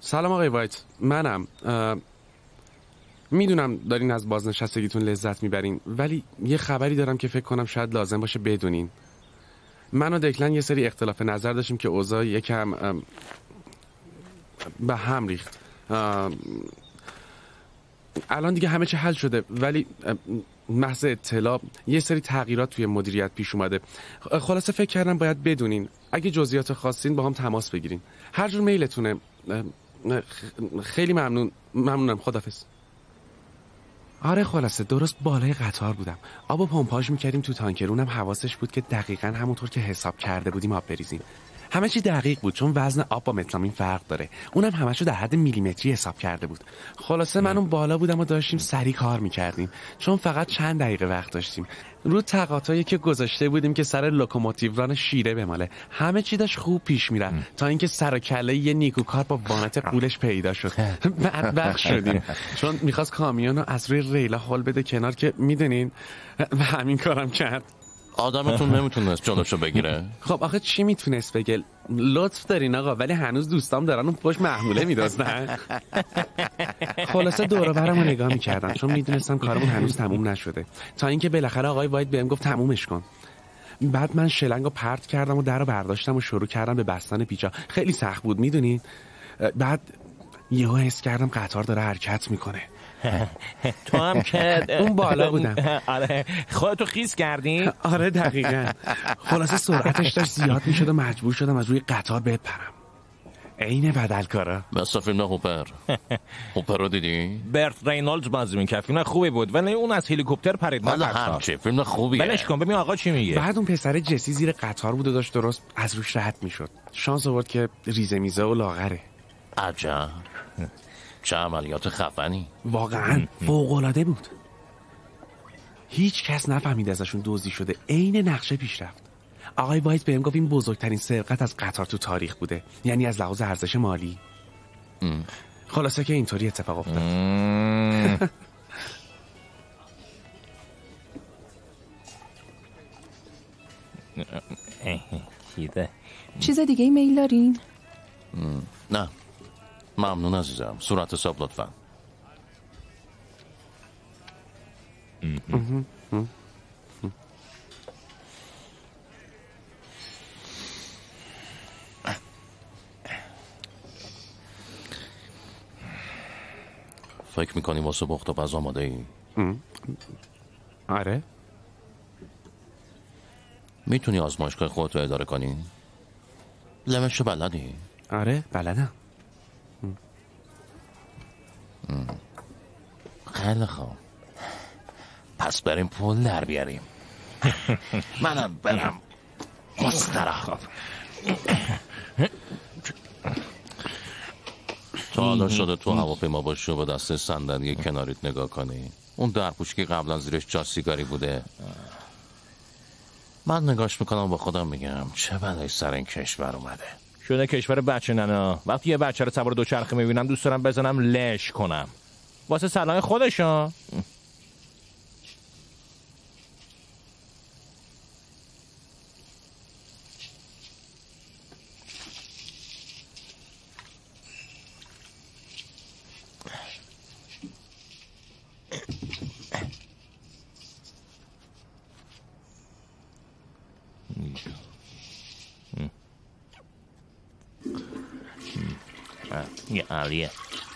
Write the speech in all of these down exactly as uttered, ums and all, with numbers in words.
سلام آقای وایت، منم. میدونم دارین از بازنشستگیتون لذت میبرین، ولی یه خبری دارم که فکر کنم شاید لازم باشه بدونین. من و دکلن یه سری اختلاف نظر داشتیم که اوضاع یکم به هم ریخت. الان دیگه همه چی حل شده، ولی محض اطلاع یه سری تغییرات توی مدیریت پیش اومده. خلاصه فکر کردم باید بدونین. اگه جزئیات خواستین با هم تماس بگیرین، هر جور میلتونه. خیلی ممنون. ممنونم. خدافظ. آره خلاصه درست بالای قطار بودم. آب و پمپاژ میکردیم تو تانکر. اونم حواسش بود که دقیقاً همونطور که حساب کرده بودیم آب بریزیم. همه چی دقیق بود چون وزن آب با متلامین فرق داره. اونم همشو در حد میلیمتری حساب کرده بود. خلاصه من اون بالا بودم و داشتیم سریع کار میکردیم چون فقط چند دقیقه وقت داشتیم. رو تقاطعی که گذاشته بودیم که سر لوکوموتیو ران شیره بماله. همه چی داشت خوب پیش میره تا اینکه سر و کله یه نیکوکار با وانت قولش پیدا شد. بدبخت شدیم چون میخواست کامیونو از روی ریلا هول بده کنار که میدونین همین کارم کرد. آدمتون نمیتونست جلوشو بگیره. خب آخه چی میتونست بگه؟ لطف دارین آقا، ولی هنوز دوستام دارن اون پشت محموله میدازدن. خلاصه دور و برمو نگاه میکردم چون میدونستم کارمون هنوز تموم نشده، تا اینکه بالاخره آقای وایت بهم گفت تمومش کن. بعد من شلنگو پرت کردم و درو برداشتم و شروع کردم به بستن پیچا. خیلی سخت بود میدونین. بعد یهو حس کردم قطار داره حرکت میکنه. تو هم که اون بالا بودم. آره خودتو خیس کردی؟ آره دقیقاً. خلاصه سرعتش داشت زیاد میشد و مجبور شدم از روی قطار بپرم. عین بدلکارا. مثل فیلم هوپر. هوپر رو دیدی؟ برت رینولدز بازی میکرد. فیلم خوبی بود ولی اون از هلیکوپتر پرید. ولی همچه فیلم خوبیه. بلش کن ببین آقا چی میگه. بعد اون پسر جسی زیر قطار بود و داشت درست از روش رد میشد. شانس آورد که ریزه میزه و لاغره. عجب. چه عملیات خفنی. واقعا فوق‌العاده بود. هیچ کس نفهمید ازشون دزدی شده. عین نقشه پیش رفت. آقای وایت بهم گفت این بزرگترین سرقت از قطار تو تاریخ بوده، یعنی از لحاظ ارزش مالی. ام. خلاصه که اینطوری اتفاق افتاد. چیز دیگه ای میل دارین؟ نه ممنون عزیزم. صورت حساب لطفا. فکر میکنی واسه بخت و پز آماده ای؟ آره. میتونی آزمایشگاه خودت رو اداره کنی؟ لمشو بلدی؟ آره بلدم. خیلی خوب، پس بریم پول در بیاریم. منم برم مسترخب. تا حالا شده تو هواپیما باشی و به دست صندلی کناریت نگاه کنی؟ اون درپوشی که قبلا زیرش جا سیگاری بوده. من نگاش میکنم با خودم میگم چه بلایی سر این کشور اومده. شده کشور بچه ننا. وقتی یه بچه رو سوار دوچرخه میبینم دوست دارم بزنم لش کنم واسه سلام خودشا. یه عالیه.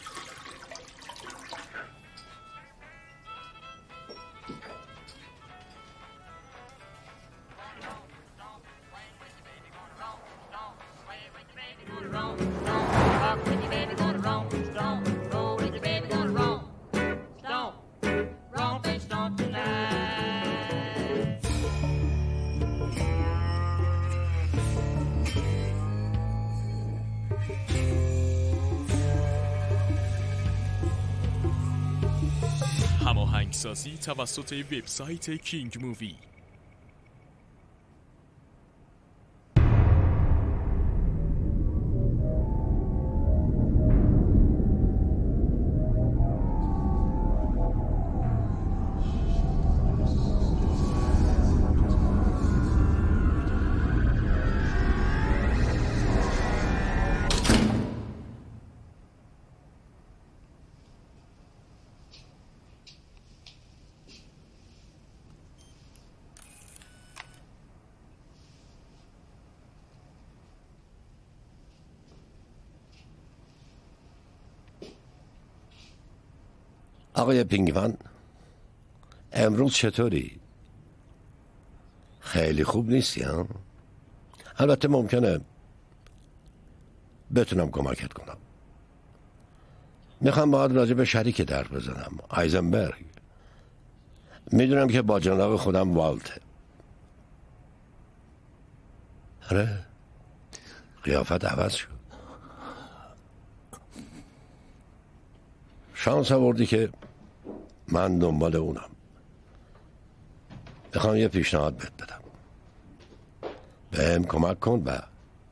هماهنگسازی توسط وبسایت کینگ مووی. آقای پینگوان امروز چطوری؟ خیلی خوب نیستی ها؟ البته ممکنه بتونم کمکت کنم. میخوام باید راجع به شریک در بزنم، آیزنبرگ. میدونم که با جناب خودم والته. آره قیافت عوض شد. شانس آوردی که من دنبال اونم. میخوام یه پیشنهاد بهت بدم. بهم کمک کن و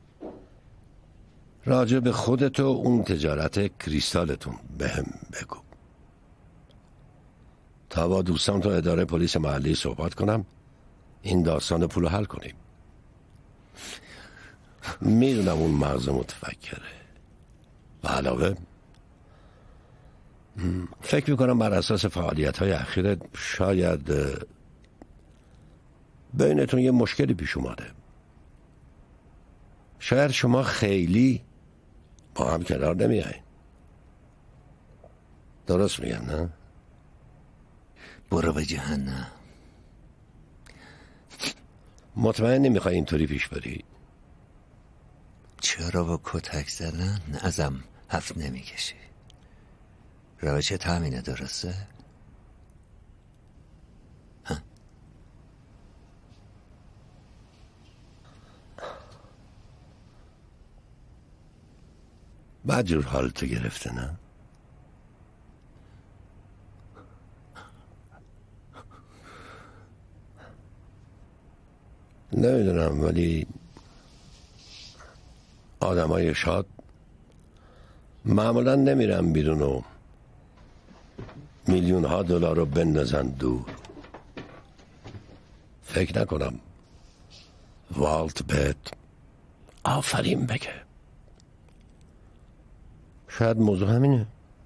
راجع به خودت و اون تجارت کریستالتون بهم بگو تا با دوستان تو اداره پلیس محلی صحبت کنم این داستان پولو حل کنیم. میدونم اون مغز متفکره و علاوه فکر میکنم بر اساس فعالیت های اخیرت شاید بینتون یه مشکلی پیش اومده. شاید شما خیلی با هم کنار نمیایین. درست میگم نه؟ برو به جهنم. مطمئن نمیخوای اینطوری پیش بری؟ چرا با کتک زدن ازم هفت نمیکشی؟ روش تامینه درسته؟ ها؟ بعد جور حالتو گرفته نه؟ نمیدونم ولی آدمای شاد معمولا نمیرن بیرون و میلیون ها دلار رو بندازن دور. فکر نکنم والت بهت آفرین بگه. شاید موضوع همینه،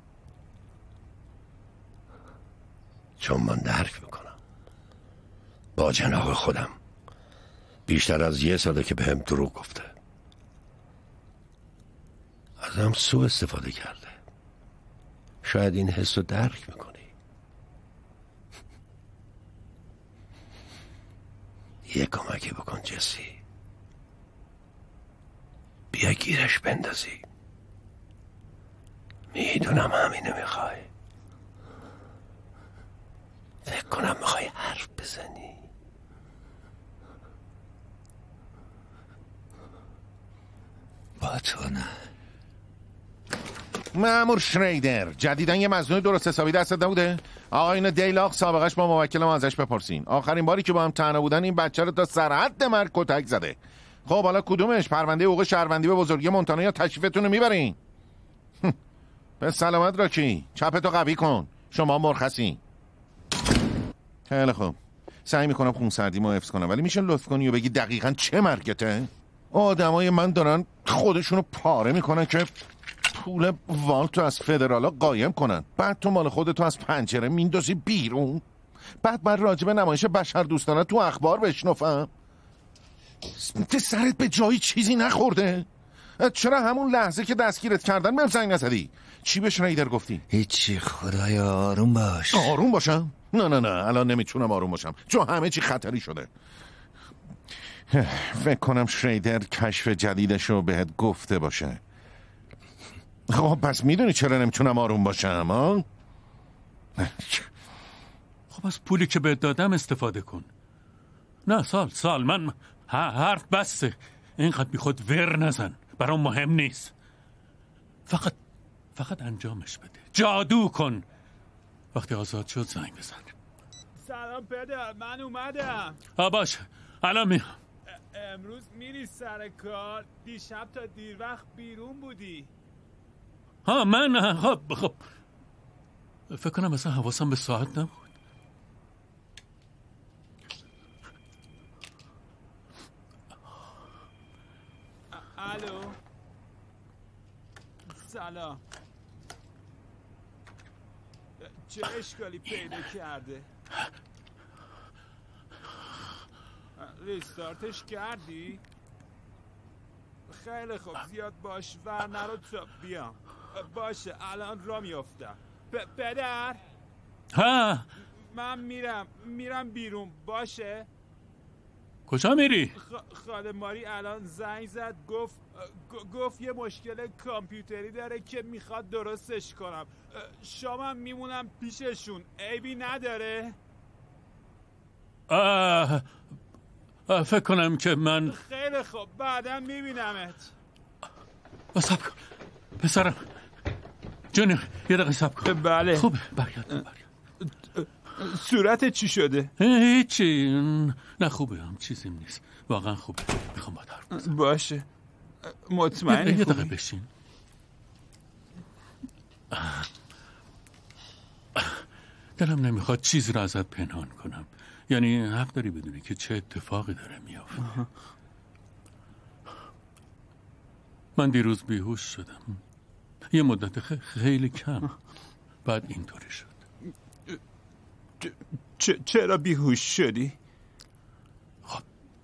چون من درک میکنم با جناح خودم بیشتر از یه ساله که بهم دروغ گفته، ازم سوء استفاده کرده. شاید این حس رو درک میکنی. یه کمکی بکن جسی، بیا گیرش بندازی. میدونم همینه میخوای. فکر کنم میخوای حرف بزنی. با تو نه. مأمور شریدر، جدیدن یه مظنون درست حسابی دستت نبوده؟ آقایون دیلاق سابقش با موکل ما ازش بپرسین. آخرین باری که با هم تنها بودن این بچه رو تا سرحد مرگ کتک زده. خب حالا کدومش؟ پرونده حقوق شهروندی به بزرگی مونتانا یا تشریفتون رو میبرین؟ به سلامت راکی، چپتو قوی کن، شما مرخصین. خیلی خوب، سعی میکنم خونسردیمو حفظ کنم، ولی میشه لطف کنی و بگی دقیقاً چه مرگته؟ آدمای من دارن خودشونو پاره میکنن که پول والتو از فدرالا قایم کنن، بعد تو مال خودتو از پنجره میندازی بیرون، بعد من راجب نمایش بشر دوستانه تو اخبار بشنفم. سرت به جایی چیزی نخورده؟ چرا همون لحظه که دستگیرت کردن بهم زنگ نزدی؟ چی به شنیدر گفتی؟ هیچی، خدایا آروم باش. آروم باشم؟ نه نه نه الان نمیتونم آروم باشم چون همه چی خطری شده. فکر کنم شریدر کشف جدیدشو بهت گفته باشه. خب پس میدونی چرا نمیتونم آروم باشم ها؟ خب از پولی که بهت دادم استفاده کن. نه سال سال من حرف بسته. اینقدر بی خود ور نزن، برام مهم نیست. فقط فقط انجامش بده، جادو کن. وقتی آزاد شد زنگ بزن. سلام پدر، من اومدم. ها باشه الان میام. امروز میری سر کار؟ دیشب تا دیر وقت بیرون بودی. ها من خب خب فکر کنم اصلا حواسم به ساعت نبود. الو سلام. چه اشکالی پیدا کرده؟ ریستارتش کردی؟ خیلی خوب، زیاد باش ور نرو تا بیام. باشه الان را میافتم. پ- پدر ها من میرم میرم بیرون باشه. کجا میری؟ خ... خاله ماری الان زنگ زد گفت گ... گفت یه مشکل کامپیوتری داره که میخواد درستش کنم. شامم میمونم پیششون، عیبی نداره؟ آه... آه فکر کنم که من خیلی خوب بعدم میبینمت. صبر کن پسرم جونی، یه دقیقه صبر کن. بله خوبه برگرد برگرد. صورتت چی شده؟ هیچی، نه خوبه، هم چیزی نیست، واقعا خوبه. میخوام با حرف بزنم. باشه مطمئنی؟ یه دقیقه بشین. دلم نمیخواد چیزی رو ازت پنهان کنم، یعنی حق داری بدونی که چه اتفاقی داره میافته. من دیروز بیهوش شدم یه مدت خیلی کم، بعد اینطوری شد. چ- چرا بیهوش شدی؟ خب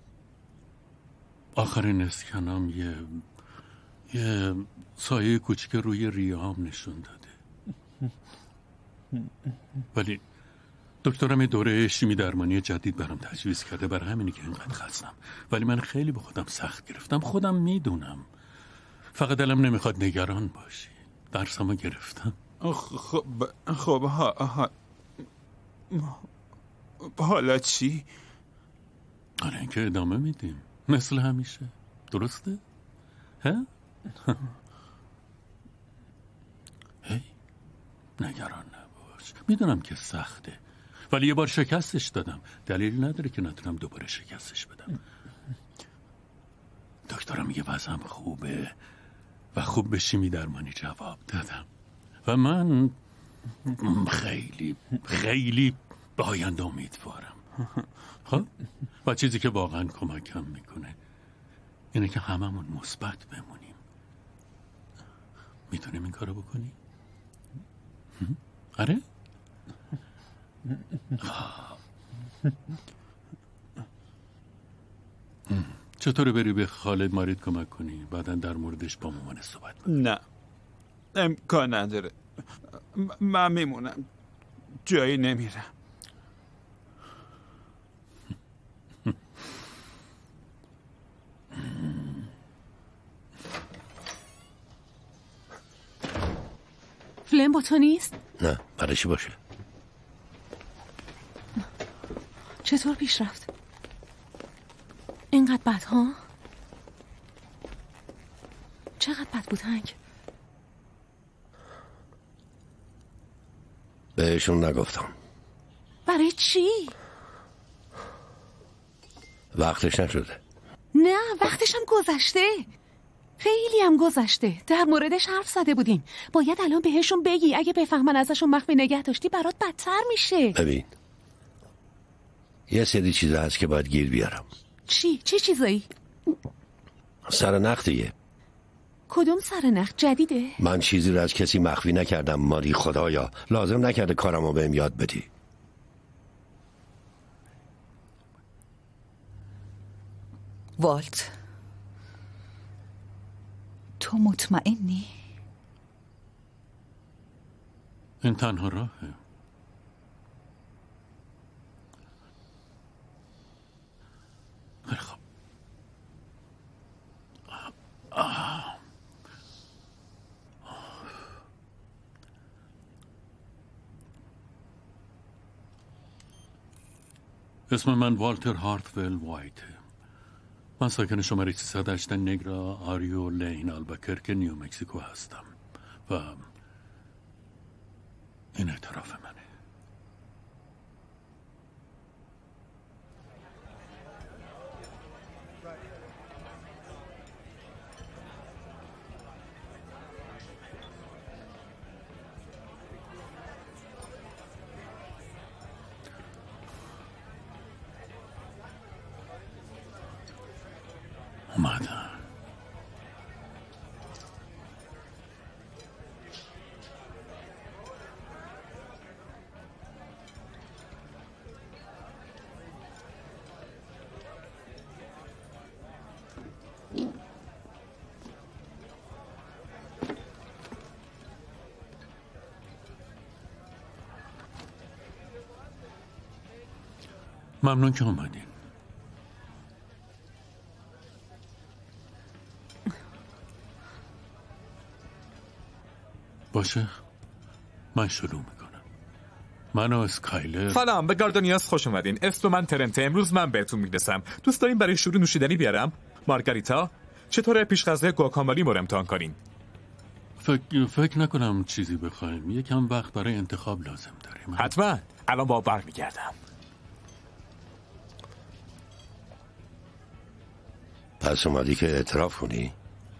آخرین اسکنام یه یه سایه کوچیک روی ریه‌هام نشون داده، ولی دکترم یه دوره شیمی درمانی جدید برام تجویز کرده، برای همینی که اینقدر خستم. ولی من خیلی به خودم سخت گرفتم، خودم میدونم، فقط دلم نمیخواد نگران باشی. درسمو گرفتم. خب خب ها ها حالا چی؟ حالا اینکه ادامه میدیم مثل همیشه، درسته؟ ها؟ هی نگران نباش، میدونم که سخته، ولی یه بار شکستش دادم، دلیل نداره که نتونم دوباره شکستش بدم. دکترم میگه وضعم خوبه و خوب به شیمی درمانی جواب دادم و من خیلی خیلی به آینده امیدوارم. خب و چیزی که واقعا کمکم میکنه اینه که هممون مثبت بمونیم. میتونیم این کارو بکنی؟ آره؟ چطوره بری به خالد مارید کمک کنی بعدن در موردش با مامان صحبت بکنی؟ نه امکان نداره، م- من میمونم، جایی نمیرم. فلم با تو نیست؟ نه برای چی باشه؟ چطور پیش رفت؟ اینقدر بد ها؟ چقدر بد بود هنگ؟ بهشون نگفتم. برای چی؟ وقتش نشده. نه وقتش هم گذشته، خیلی هم گذشته. در موردش حرف زده بودیم، باید الان بهشون بگی، اگه بفهمن ازشون مخفی نگه داشتی برات بدتر میشه. ببین یه سری چیزا هست که باید گیر بیارم. چی؟ چه چیزایی؟ سر نخ دیگه. کدوم سر نخ؟ جدیده؟ من چیزی رو از کسی مخفی نکردم ماری، خدایا لازم نکرده کارمو بهم یاد بدی. والت تو مطمئنی؟ این تنها راهه. خیلی خب. اسم من والتر هارتول وایته. من ساکن شماره سیصد و هشت نگرا آریو لین آلباکرک نیو مکزیکو هستم و این اعتراف منه. اومدم. ممنون که اومدین. باشه، من شروع میکنم. من و اسکایلر. سلام، به گاردونیاس خوش اومدین. اسم من ترنت. امروز من بهتون میرسم. دوست دارین برای شروع نوشیدنی بیارم؟ مارگاریتا؟ چطوره پیش غذای گواکامولی رو امتحان کنین؟ فکر فکر نکنم چیزی بخوایم. یکم وقت برای انتخاب لازم داریم. حتما. الان با برمیگردم. پس اومدی که اعتراف کنی؟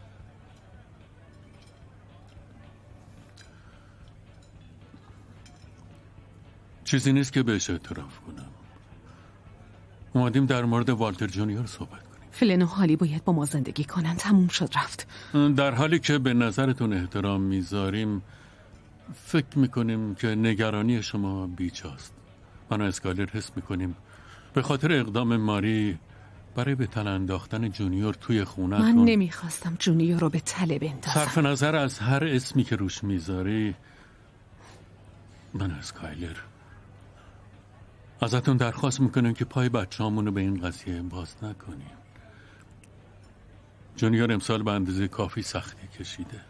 چیزی نیست که بهش اعتراف کنم. اومدیم در مورد والتر جونیور صحبت کنیم. فلن و هالی باید با ما زندگی کنن. تموم شد رفت. در حالی که به نظرتون احترام میذاریم، فکر میکنیم که نگرانی شما بیجاست. من و اسکایلر حس میکنیم به خاطر اقدام ماری برای به تله انداختن جونیور توی خونه من نمیخواستم جونیور رو به تله بندازم. صرف نظر از هر اسمی که روش میذاری، من و اسکایلر ازتون درخواست میکنیم که پای بچه همونو به این قضیه باز نکنیم. جونیور امسال به اندازه کافی سختی کشیده.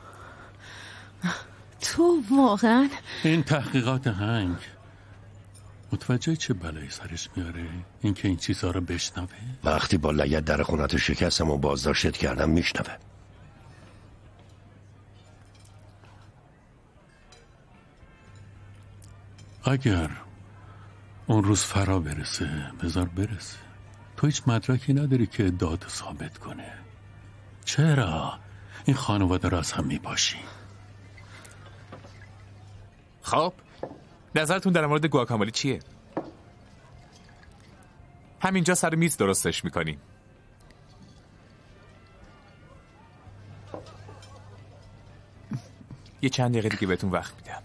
تو واقعا این تحقیقات هنگ متوجه چه بلایی سرش میاره؟ اینکه این چیزها رو بشنوه. وقتی با لگد در خونت شکستم و بازداشتت کردم میشنوه. اگر اون روز فرا برسه، بذار برسه. تو هیچ مدرکی نداری که ادعاتو ثابت کنه. چرا این خانواده را از هم میپاشی؟ خب نظرتون در مورد گواکامولی چیه؟ همینجا سر میز درستش میکنیم. یه چند دقیقه دیگه بهتون وقت میدم.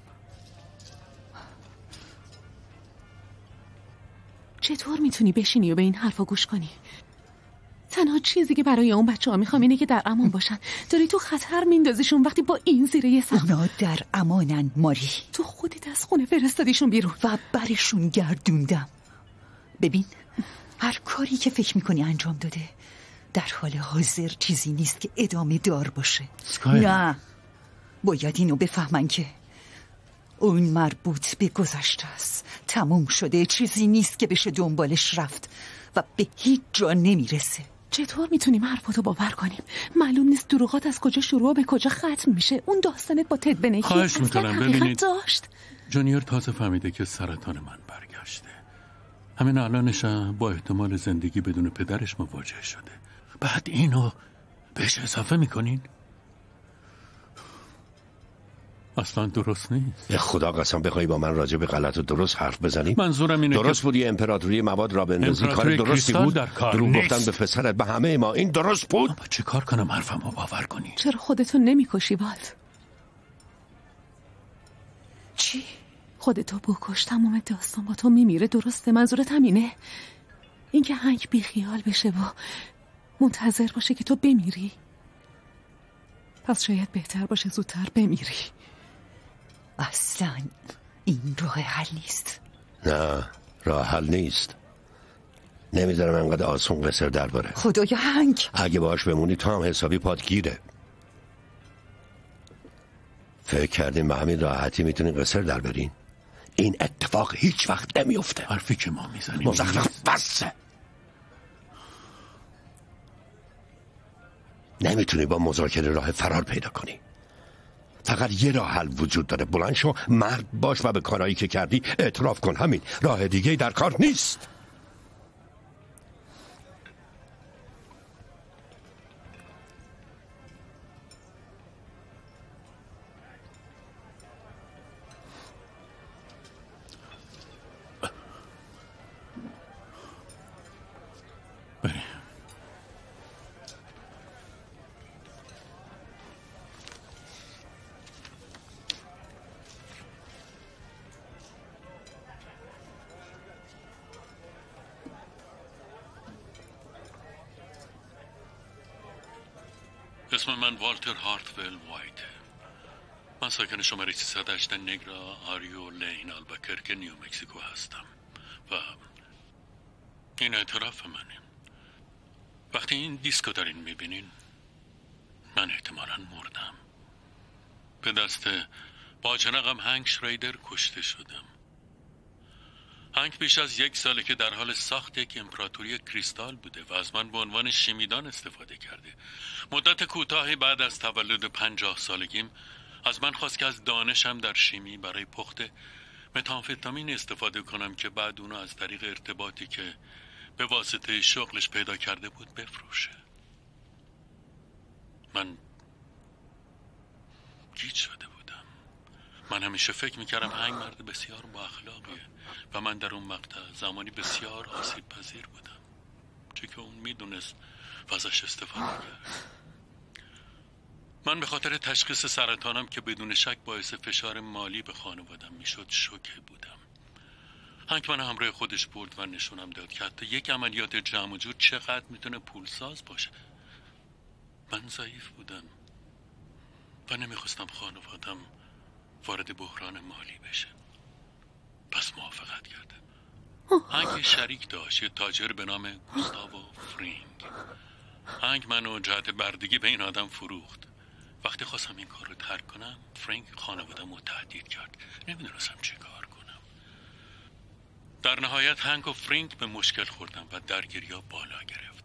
چطور میتونی بشینی و به این حرفا گوش کنی؟ تنها چیزی که برای اون بچه ها میخوام اینه که در امان باشن. داری تو خطر میندازیشون وقتی با این زیره یه سخت. اونا در امانن ماری. تو خودت از خونه فرستادیشون بیرون و برشون گردوندم. ببین، هر کاری که فکر میکنی انجام داده در حال حاضر چیزی نیست که ادامه دار باشه. سکای. نه، باید اینو بفهمن که اون مربوط به گذشته است. تموم شده، چیزی نیست که بشه دنبالش رفت و به هیچ جا نمیرسه. چطور میتونیم حرفاتو باور کنیم؟ معلوم نیست دروغات از کجا شروع و به کجا ختم میشه. اون داستانت با تد بنکی خواهش میکنم ببینید داشت. جونیور تازه فهمیده که سرطان من برگشته. همین الانش با احتمال زندگی بدون پدرش مواجه شده. بعد اینو بهش اضافه میکنین؟ اصلا درست نیست. خدا قسم بخوای با من راجع به غلط و درست حرف بزنی؟ منظورم اینه درست که بود یه امپراتوری مواد را بندازی. کار درستی بود. دروغ گفتن به پسرت به همه ما این درست بود؟ با چه کار کنم حرفمو باور کنی؟ چرا خودتو نمیکشی والت؟ چی؟ خودتو بکش، تمام داستان با تو میمیره. درسته؟ منظورت همینه؟ اینکه هنگ بیخیال بشه و منتظر باشه که تو بمیری؟ پس شاید بهتر باشه زودتر بمیری. اصلا این راه حل نیست. نه، راه حل نیست. نمیذارم انقدر آسون قصر در بره. خدایا هنگ، اگه باش بمونی تو هم حسابی پات گیره. فکر کردین به همین راحتی میتونین قصر در برین؟ این اتفاق هیچ وقت نمیفته. حرفی که ما میزنیم مزخرف بسه. نمیتونی با مذاکره راه فرار پیدا کنی. فقط یه راه حل وجود داره. بلند شو، مرد باش و به کارهایی که کردی اعتراف کن. همین. راه دیگه در کار نیست. بریم. اسم من والتر هارتول وایت. من ساکن شماره سیصد و هشت نگرا آریو لین آلباکرک نیو مکزیکو هستم و این اعتراف منه. وقتی این دیسکو دارین میبینین من احتمالاً مردم. به دست باجنقم هنگ شرایدر کشته شدم. هنگ بیش از یک ساله که در حال ساخت یک امپراتوری کریستال بوده و از من به عنوان شیمیدان استفاده کرده. مدت کوتاهی بعد از تولد پنجاه سالگیم از من خواست که از دانشم در شیمی برای پخت متامفتامین استفاده کنم که بعد اونو از طریق ارتباطی که به واسطه شغلش پیدا کرده بود بفروشه. من گیج شده بودم. من همیشه فکر میکردم هنگ مرد بسیار با اخلاقیه و من در اون مقطع زمانی بسیار آسیب پذیر بودم، چون که اون میدونست و ازش استفاده کرد. من به خاطر تشخیص سرطانم که بدون شک باعث فشار مالی به خانوادم میشد شوکه بودم. هنگ من همراه خودش برد و نشونم داد که حتی یک عملیات جمع و جور چقدر میتونه پولساز باشه. من ضعیف بودم و نمیخواستم خانوادم وارد بحران مالی بشه. پس موافقت کردم. هنگ شریک داشت، یه تاجر به نام گوستاو فرینگ. هنگ منو جهت بردگی به این آدم فروخت. وقتی خواستم این کار رو ترک کنم فرینگ خانوادم رو تهدید کرد. نمیدونستم چه کار کنم. در نهایت هنگ و فرینگ به مشکل خوردم و درگیری‌ها بالا گرفت.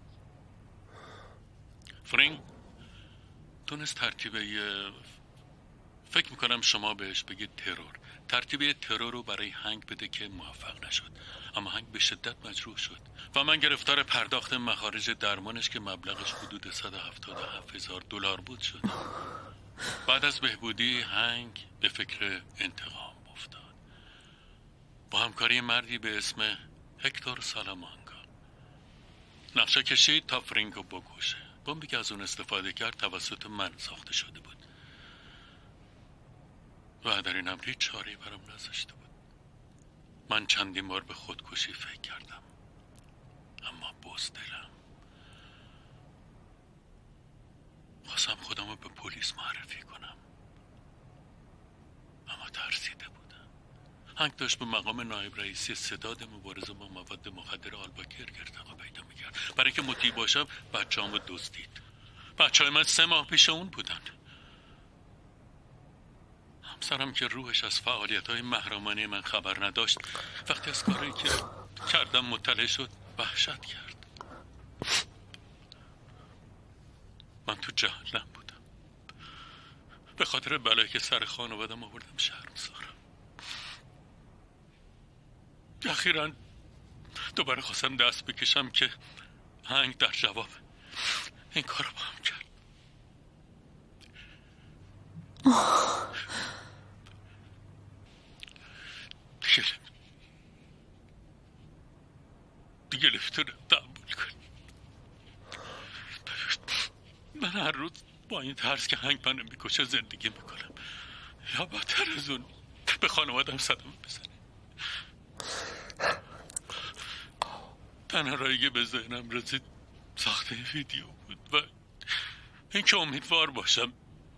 فرینگ تونست ترتیب یه فکر میکنم شما بهش بگید ترور ترتیب ترور رو برای هنگ بده که موفق نشد، اما هنگ به شدت مجروح شد و من گرفتار پرداخت مخارج درمانش که مبلغش حدود صد و هفتاد و هفت هزار دلار بود شدم. بعد از بهبودی هنگ به فکر انتقام افتاد. با همکاری مردی به اسم هکتور سالامانکا نقشه کشید تا فرینگ رو بکشه. بمبی که از اون استفاده کرد توسط من ساخته شده بود و در این امر هیچ چاره‌ای برام نذاشته بود. من چندین بار به خودکشی فکر کردم، اما بزدلم. خواستم خودم رو به پلیس معرفی کنم، اما ترسیده بودم. هنگ داشت به مقام نایب رئیسی ستاد مبارزه با مواد مخدر آلباکرک ارتقا پیدا میکرد. برای که مطیع باشم بچه‌ام رو دزدید. بچه‌های من سه ماه پیش اون بودن. همسرم که روحش از فعالیت‌های محرمانه من خبر نداشت وقتی از کاری که کردم مطلع شد وحشت کرد. من تو جهنم بودم. به خاطر بلایی که سر خانوادم آوردم شرمسارم. اخیراً دوباره خواستم دست بکشم که هنگ در جواب این کار رو با هم کرد. دیگه دیگه لفتر تحمل کن. من هر روز با این ترس که هنگ منو میکشه زندگی میکنم، یا بدتر از اون به خانوادم صدمه بزنه. تنها راهی که به ذهنم رسید ساخته ویدیو بود و این که امیدوار باشم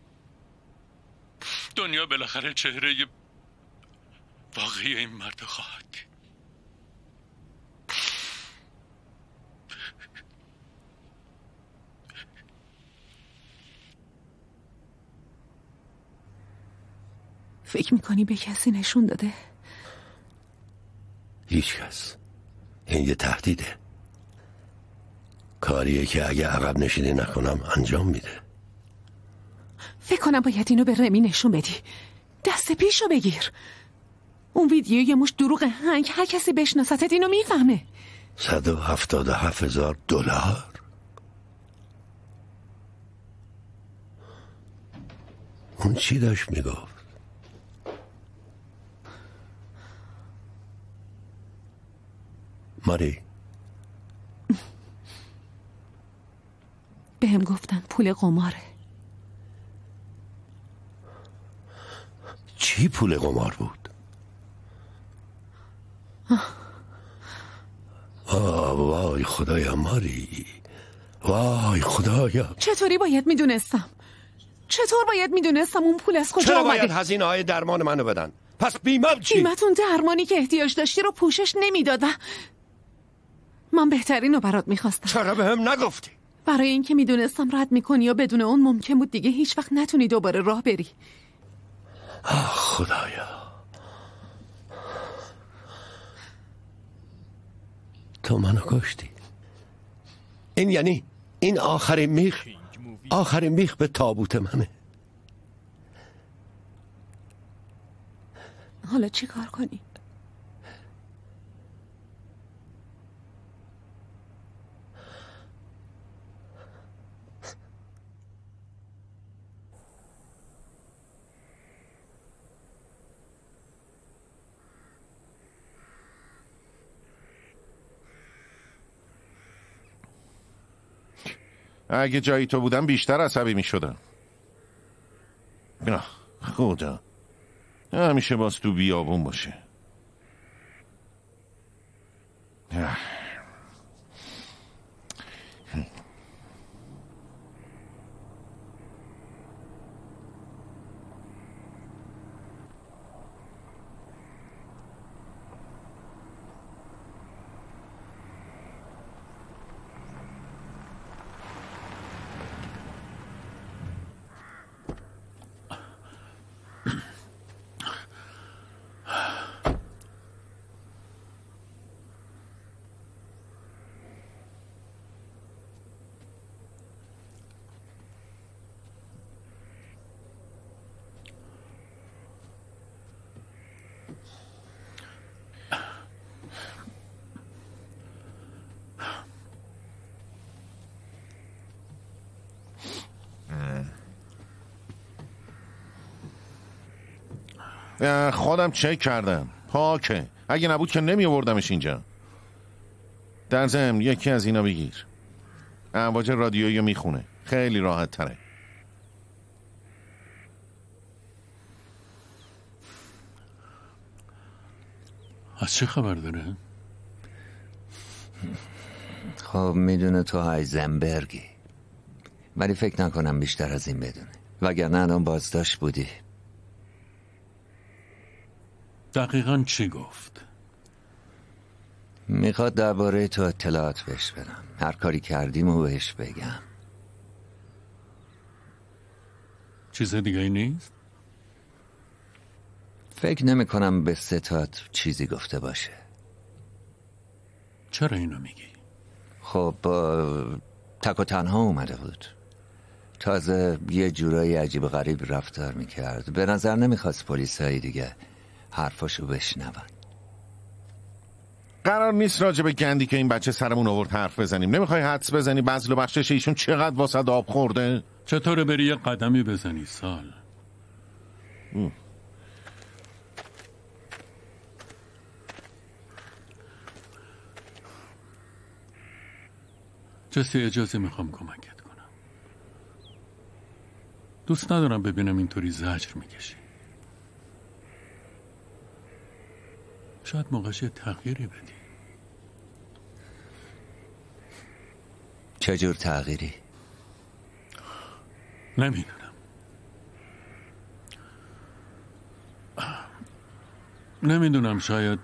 دنیا بالاخره چهره واقعی این مرد خواهد دید. فکر میکنی به کسی نشون داده؟ هیچ کس. این یه تهدیده. کاریه که اگه عقب نشینی نکنم انجام میده. فکر کنم باید اینو به رمی نشون بدی. دست پیشو بگیر. اون ویدیو یه مش دروغ هنگ، هر کسی بشناستت اینو میفهمه. صد و هفتاد و هفت هزار دلار. اون چی داشت میگفت؟ ماری بهم گفتن پول قماره. چی پول قمار بود؟ آه وای خدایا ماری، وای خدایا. چطوری باید میدونستم؟ چطور باید میدونستم اون پول از کجا چرا آمده؟ باید هزینه های درمان منو بدن؟ پس بیمم چی؟ بیمتون درمانی که احتیاج داشتی رو پوشش نمیداد و من بهترین رو برات میخواستم. چرا به هم نگفتی؟ برای اینکه میدونستم رد میکنی و بدون اون ممکن بود دیگه هیچ وقت نتونی دوباره راه بری. آه خدایا، تو منو کشتی. این یعنی این آخرین میخ آخرین میخ به تابوت منه. حالا چی کار کنی؟ اگه جایی تو بودم بیشتر عصبی می شدم. خدا همیشه باز تو بیابون باشه. خودم چک کردم، پاکه. اگه نبود که نمی آوردمش اینجا. در ضمن یکی از اینا بگیر، امواج رادیویی میخونه، خیلی راحت تره. از چه خبر داره؟ خب میدونه تو هایزنبرگی، ولی فکر نکنم بیشتر از این بدونه، وگرنه الان بازداشت بودی. دقیقاً چی گفت؟ میخواد درباره تو اطلاعات بهش بدم، هر کاری کردیم و بهش بگم. چیز دیگه ای نیست؟ فکر نمی کنم به ستاد چیزی گفته باشه. چرا اینو میگی؟ خب تک و تنها اومده بود، تازه یه جورایی عجیب غریب رفتار میکرد. به نظر نمیخواست پلیسایی دیگه حرفاشو بشنون. قرار نیست راجع به گندی که این بچه سرمون آورد حرف بزنیم. نمیخوای حدس بزنی بذل و بخشش ایشون چقدر واسه آب خورده؟ چطوره بری یه قدمی بزنی سال؟ ام. جسی اجازه میخوام کمکت کنم. دوست ندارم ببینم اینطوری زجر میکشی. شاید موقعش یه تغییری بدی. چجور تغییری؟ نمیدونم. نمیدونم شاید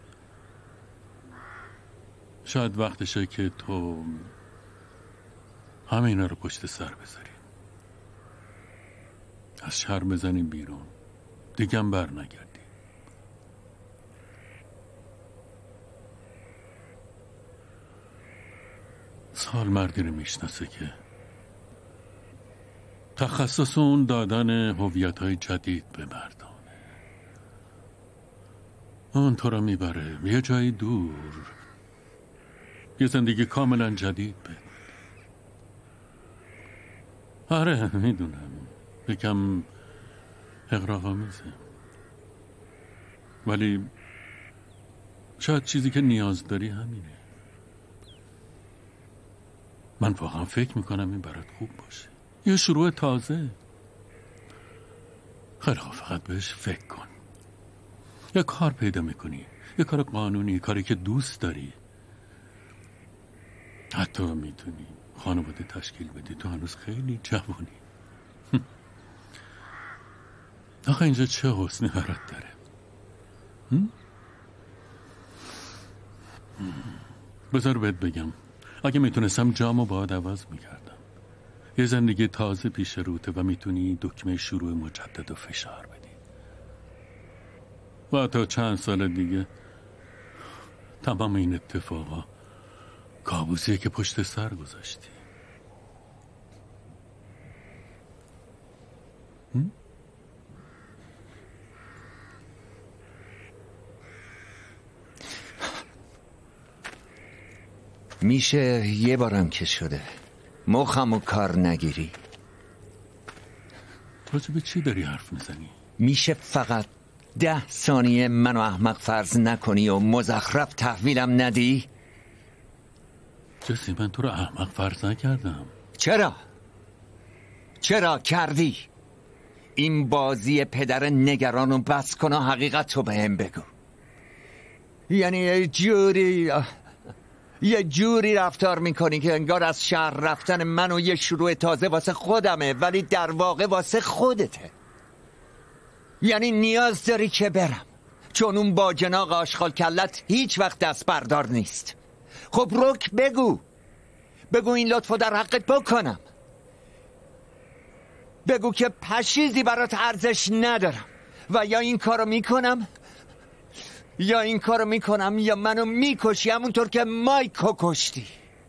شاید وقتشه که تو همه اینا رو پشت سر بذاری، از شهر بزنی بیرون، دیگه بر نگردی. سال مردی رو میشناسه که تخصص اون دادن هویت‌های جدید به مردانه. اون تو رو میبره یه جایی دور، یه زندگی کاملا جدید به. آره میدونم یکم اغراق‌آمیزه، ولی شاید چیزی که نیاز داری همینه. من واقعا فکر میکنم این برات خوب باشه، یه شروع تازه. خیلی خوب، فقط بهش فکر کن. یه کار پیدا میکنی، یه کار قانونی، کاری که دوست داری. حتی میتونی خانواده تشکیل بدی. تو هنوز خیلی جوانی. آخه اینجا چه حسنی برات داره؟ بذار بهت بگم، اگه میتونستم جامو باهات عوض میکردم. یه زندگی تازه پیش روته و میتونی دکمه شروع مجدد و فشار بدی و تا چند سال دیگه تمام این اتفاقا کابوسیه که پشت سر گذاشتی. میشه یه بارم که شده مخمو کار نگیری. راجع به چی داری حرف میزنی؟ میشه فقط ده ثانیه منو احمق فرض نکنی و مزخرف تحویلم ندی؟ جسی من تو رو احمق فرض نکردم. چرا؟ چرا کردی؟ این بازی پدر نگرانو بس کن و حقیقت رو بهم بگو. یعنی یه جوری یه جوری رفتار میکنی که انگار از شهر رفتن من و یه شروع تازه واسه خودمه، ولی در واقع واسه خودته. یعنی نیاز داری که برم چون اون باجناق آشغال کلت هیچ وقت دست بردار نیست. خب رک بگو بگو این لطفو در حقت بکنم. بگو که پشیزی برات ارزش ندارم و یا این کارو میکنم یا این کارو میکنم یا منو میکشی همونطور که مایکو کشتی.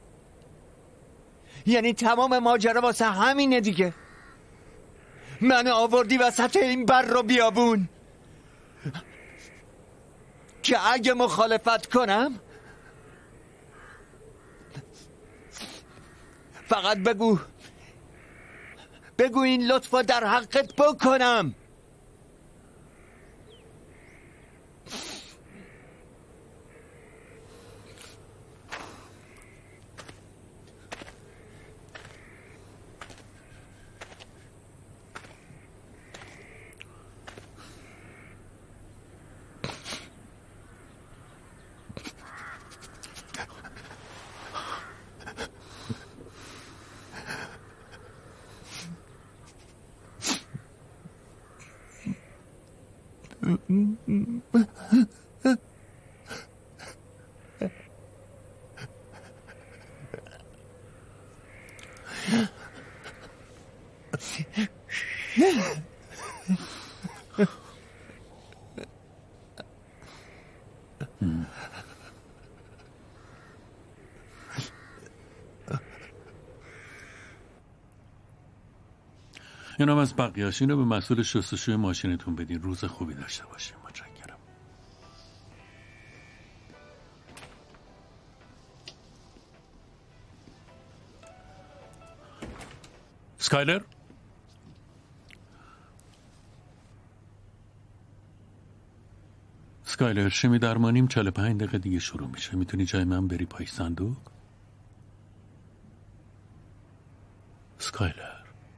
یعنی تمام ماجرا واسه همینه دیگه. منو آوردی وسط این بر رو بیابون که اگه مخالفت کنم فقط بگو بگو این لطفا در حقت بکنم. اینم از بقیه‌اش. اینو به مسئول شستشوی ماشینتون بدین. روز خوبی داشته باشین. متشکرم. اسکایلر اسکایلر شیمی درمانیم چهل و پنج دقیقه دیگه شروع میشه. میتونی جای من بری پای صندوق؟ اسکایلر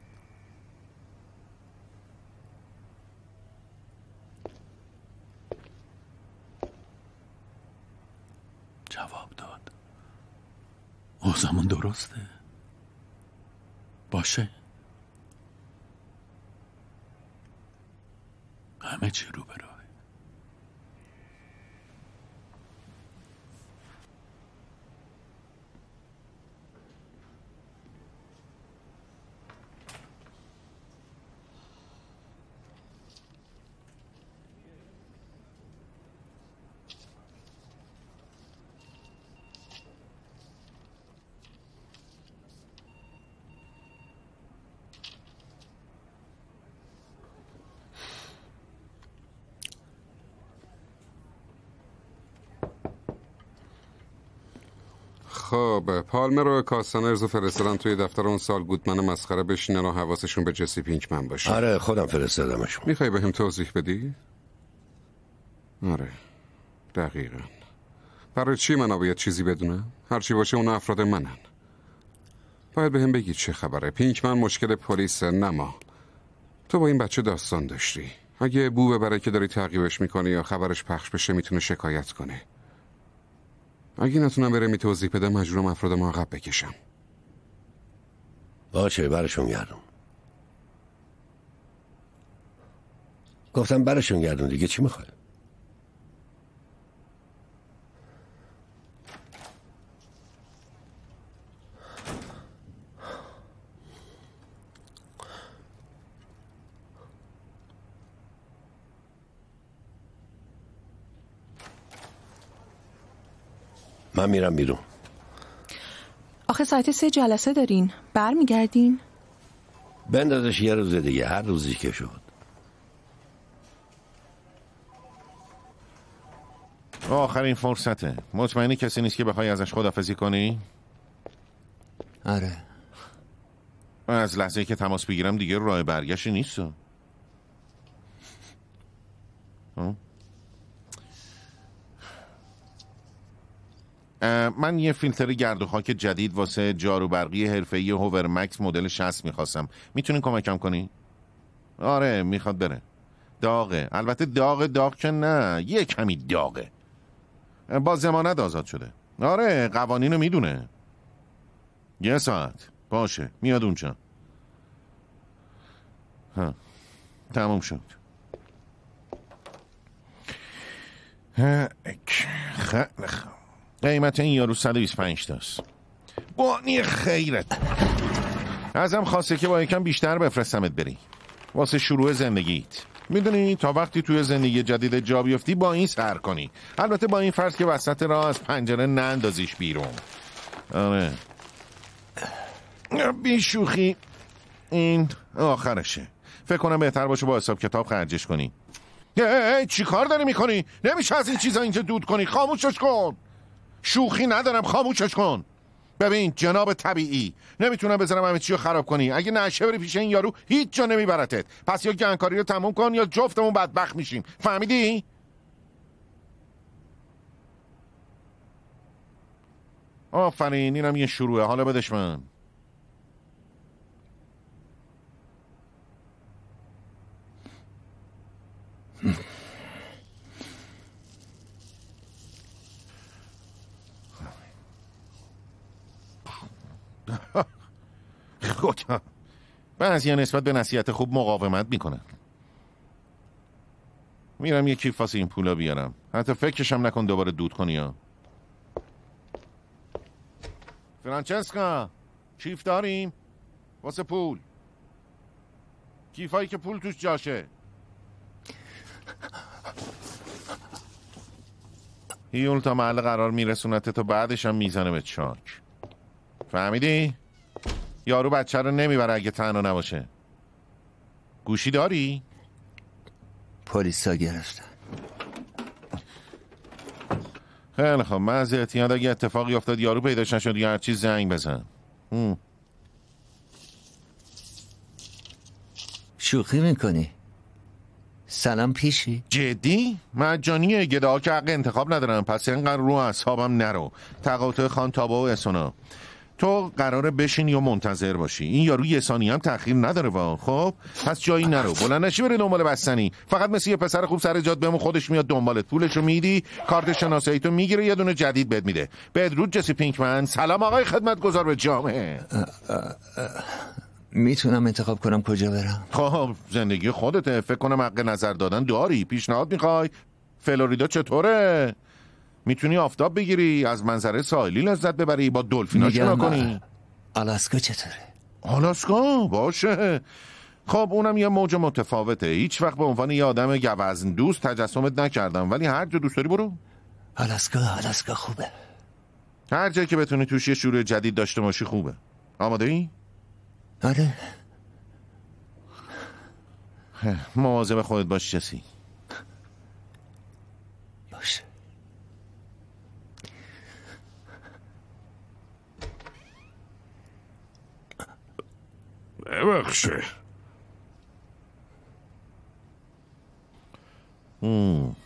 جواب داد. اوزمون درسته؟ باشه. همه چی رو برای خب پالمر رو کاستنرز و فرستادن توی دفتر اون سال گودمن مسخره بشینن و حواسشون به جسی پینکمن باشه. آره خودم فرستادمشون. میخوای به هم توضیح بدی؟ آره دقیقا. برای چی من باید چیزی بدونم؟ هرچی باشه اون افراد منن. باید به هم بگی چه خبره. پینکمن مشکل پلیس نه ما. تو با این بچه داستان داشتی. اگه بو ببره که داری تعقیبش میکنی یا خبرش پخش بشه میتونه شکایت کنه. اگه نتونم بره می توضیح بده مجبورم افراد ما عقب بکشم. باشه برشون گردون. گفتم برشون گردون دیگه چی میخوای؟ من میرم بیرون. آخه ساعت سه جلسه دارین، بر میگردین؟ بندازش یه روز دیگه، هر روزی که شد. آخرین فرصته. مطمئنی کسی نیست که بخوای ازش خداحافظی کنی؟ آره. از لحظه که تماس بگیرم دیگه راه برگشتی نیست. من یه فیلتر گرد و خاک جدید واسه جارو برقی حرفه‌ای هوور مکس مدل شصت میخواستم. میتونین کمکم کنی؟ آره میخواد بره. داغه. البته داغ داغ که نه، یه کمی داغه. با ضمانت آزاد شده. آره قوانینو میدونه. یه ساعت باشه میاد اونجا. ها تموم شد. خیلی قیمت این یارو صد و بیست و پنج تاست. بانی خیرت. ازم خواسته که با یکم بیشتر بفرستمت بری واسه شروع زندگیت. میدونی تا وقتی توی زندگی جدید جا بیفتی با این سر کنی. البته با این فرض که وسط راه از پنجره نندازیش بیرون. آره بی شوخی این آخرشه. فکر کنم بهتر باشه با حساب کتاب خرجش کنی. ای چی کار داری میکنی؟ نمیشه از این چیزا اینجا دود کنی. خاموشش کن. شوخی ندارم، خاموشش کن. ببین جناب طبیعی، نمیتونم بذارم همه چی رو خراب کنی. اگه نشه بری پیش این یارو هیچ جا نمیبرتت. پس یا گنگکاری رو تموم کن یا جفتمون بدبخت میشیم. فهمیدی؟ آفرین، اینم یه شروعه. حالا بدش من. خدا، بعضی ها نسبت به نصیحت خوب مقاومت میکنن. میرم یه کیف واسه این پولا بیارم. حتی فکرشم نکن دوباره دود کنی ها. فرانچسکا، کیف داریم واسه پول. کیفایی که پول توش جاشه. هیول تا محل قرار میرسونته تا بعدش هم میزنه به چاک. فهمیدی؟ یارو بچه رو نمیبره اگه تنها نباشه. گوشی داری؟ پلیسا گرفتن. خیلی خب، من از اعتیاد اگه اتفاقی افتاد یارو پیداش نشد یا هر چیز زنگ بزن. هم. شوخی میکنی؟ سلام پیشی؟ جدی؟ مجانیه. گداها که حق انتخاب ندارم. پس اینقدر رو اعصابم نرو. تقاطع خان تابا و اسونا. تو قراره بشین یا منتظر باشی. این یارو یه ثانیه هم تأخیر نداره وا. خب پس جایی نرو. بلند نشی بری دنبال بستنی. فقط مثل یه پسر خوب سر جات بمون، خودش میاد دنبالت. پولشو میدی، کارت شناسایی تو میگیره، یه دونه جدید بهت میده. بدرود جسی پینکمن. سلام آقای خدمتگزار به جامعه. میتونم انتخاب کنم کجا برم؟ خب زندگی خودته. فکر کنم حق نظر دادن داری. پیشنهاد میخوای؟ فلوریدا چطوره؟ میتونی آفتاب بگیری، از منظره ساحلی لذت ببری، با دلفینا شنا کنی. آلاسکا چطوره؟ آلاسکا باشه. خب اونم یه موج متفاوته. هیچ وقت به عنوان یه آدم گوزن دوست تجسمت نکردم، ولی هر جا دوست داری برو. آلاسکا آلاسکا خوبه. هر جایی که بتونی توش یه شروع جدید داشته باشی خوبه. آماده ای؟ آره. مواظب خودت باش جسی. باشه. ببخشه. هم.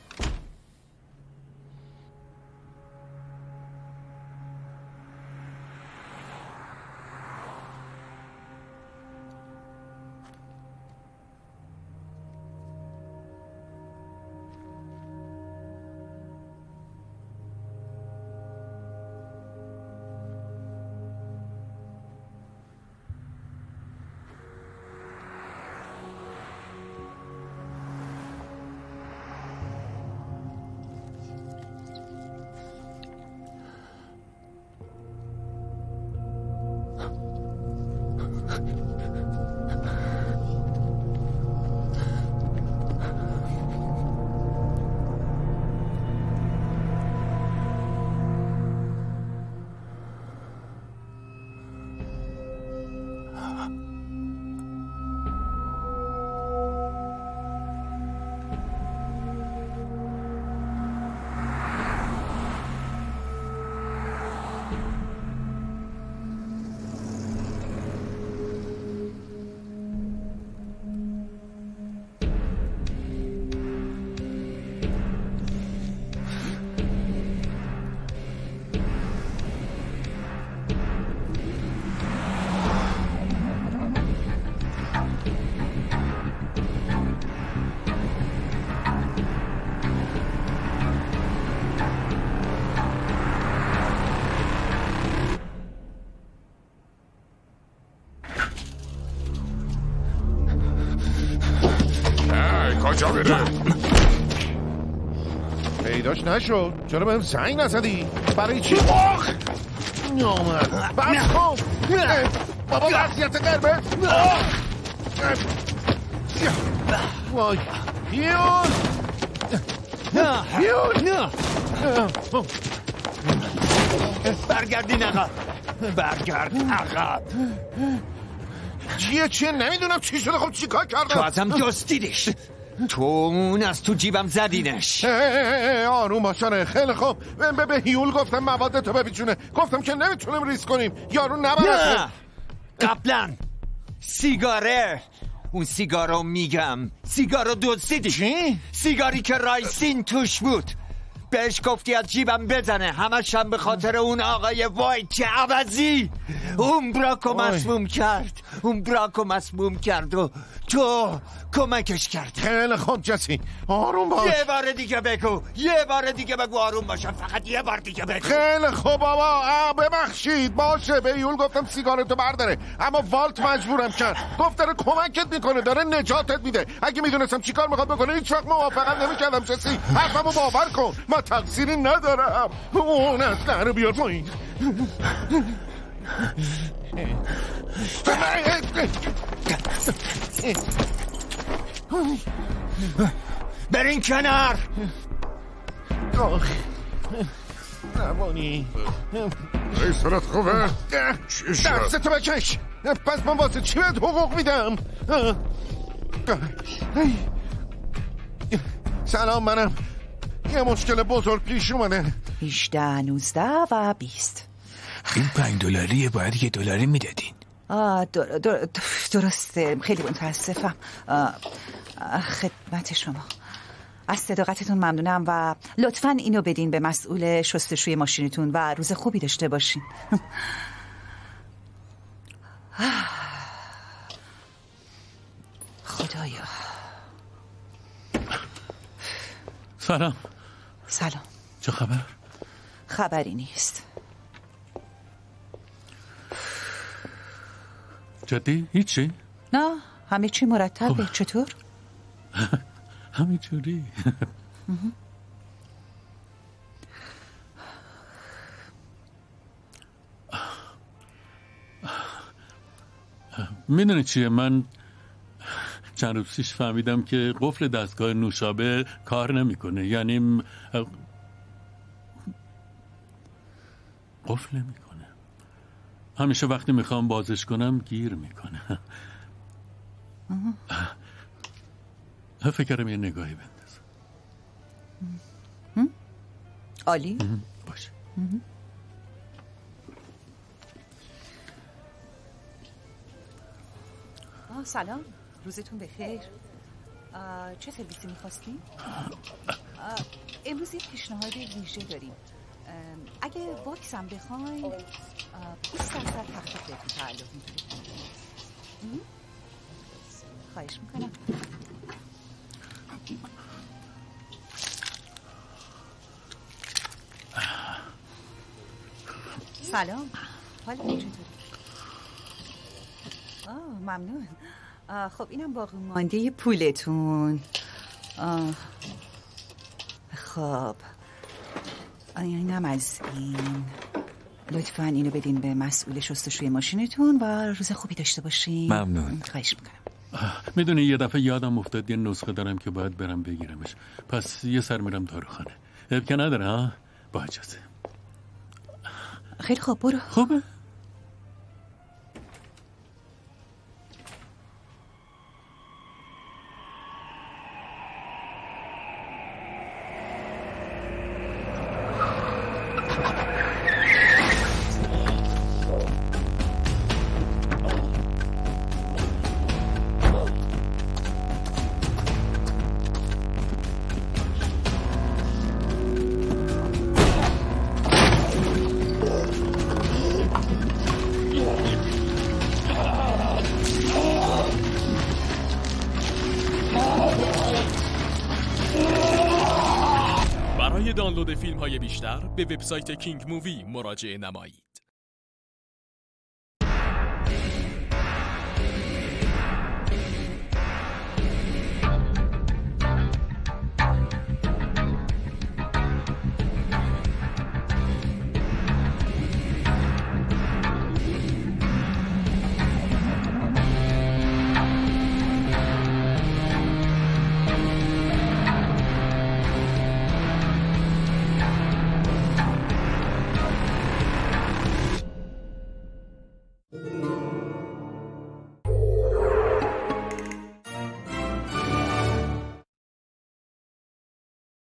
کجا بره؟ پیداش نشد. چرا بهم زنگ نزدی؟ برای چی؟ آخ نامرد بس کن. بابا وضعیت قرمز. وای یون یون برگردین عقب. برگرد عقب. چیه چیه نمیدونم چی شده. خب چی کار کردم؟ تو ازم دزدیدش. تو اون از تو جیبم زدینش. آروم باشاره. خیلی خوب. به به هیول گفتم مواد تو بپیچونه. گفتم که نمیتونیم ریسک کنیم. یارو نبرد. نه قبلا سیگاره. اون سیگارو میگم. سیگارو دزدیدی. چی؟ سیگاری که رایسین توش بود. بهش گفتی از جیبم بزنه. همش هم به خاطر اون آقای وایت که عوضی اون براکو مسموم کرد. اون براکو مسموم کرد و تو کمکش کرد. خیلی خوب جسی آروم باش. یه بار دیگه بگو. یه بار دیگه بگو آروم باشم. فقط یه بار دیگه بگو. خیلی خوب بابا. ببخشید. باشه به یول گفتم سیگارتو برداره اما والت مجبورم کرد. گفت داره کمکت میکنه. داره نجاتت میده. اگه میدونستم چیکار میخواد بکنه هیچ وقت موافقت نمیکردم. جسی حرفمو باور کن. من تقصیری ندارم. اون اصلا رو بیار پایین. برین کنار. روانی ایسانت خوبه؟ چی شد؟ دستتو بکش. پس من واسه چی بهت حقوق میدم؟ سلام منم. یه مشکل بزرگ پیش اومده. هجده نوزده و بیست. این پنج دلاریه. باید یه دلاری میدادین. آه در در درسته. خیلی متاسفم. خدمت شما. از صداقتتون ممنونم و لطفاً اینو بدین به مسئول شستشوی ماشینتون و روز خوبی داشته باشین. خدایا. سلام. سلام. چه خبر؟ خبری نیست. جدی؟ هیچی؟ نه همه چی مرتبه. چطور؟ همین جوری. میدونی چیه؟ من چند روز پیش فهمیدم که قفل دستگاه نوشابه کار نمیکنه. یعنی قفل نمیکنه. همیشه وقتی میخوام بازش کنم گیر میکنه. فکرم یه نگاهی بندازم. عالی. باشه. آه سلام. روزتون بخیر. چه سرویسی میخواستی؟ امروز یه پیشنهاد ویژه داریم. اگه واکس هم بخواین بیست درصد تخفیف بهتون تعلق میگیره. خواهش میکنم. سلام. حالتون چطوری؟ آه ممنون. آه خب اینم باقی مانده پولتون. آه خب اینم از این. لطفاً اینو بدین به مسئول شستشوی ماشینتون و روز خوبی داشته باشین. ممنون. خواهش میکنم. میدونی یه دفعه یادم افتاد یه نسخه دارم که باید برم بگیرمش. پس یه سر میرم داروخانه. عیب که نداره ها؟ با اجازه. خیلی خوب برو. خوبه؟ برای دانلود فیلم های بیشتر به وبسایت کینگ مووی مراجعه نمایید.